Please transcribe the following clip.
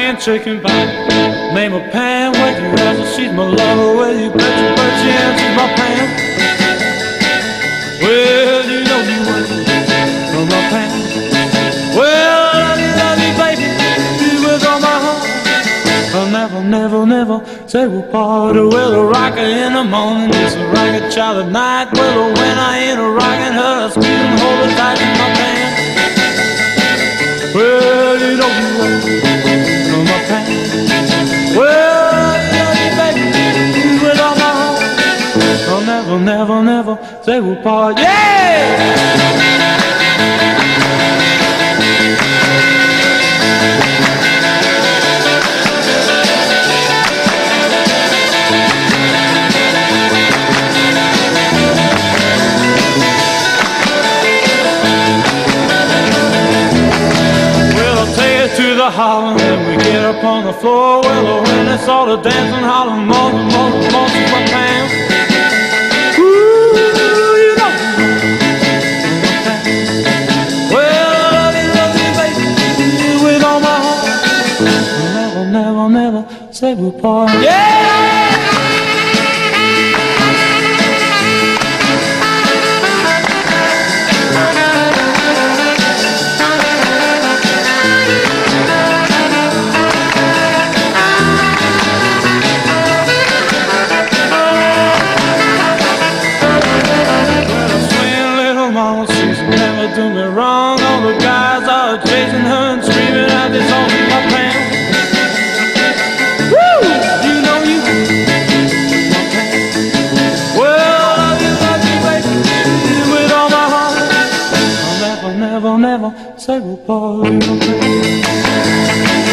rockin' chicken pie. Name her Pam, wake her up, she's my lover. Well, you bet she answers my Pam. Well, you know you want from my Pam. Well, love you, baby, you with all my heart. I'll never, never, never say we'll part. Well, a rocker in the morning, just a rocket child at night. Well, when I ain't a rockin' her, squeezing, hold her tight in my pants. Well, you know you want from my pants. Well, you know you, baby, you with all my heart. I'll never, never, never say we'll part. Yeah! To the holler, and we get up on the floor. Well, when it's all the dancing, holler, more, my pants. Ooh, you know. Well, love you, baby, with all my heart. Never, never, never say we'll part. Yeah! Do me wrong, all the guys are chasing her and screaming out this on my pants. Woo! You know you my pants. Well, love you, baby, with all my heart. I'll never, never, never say we'll part.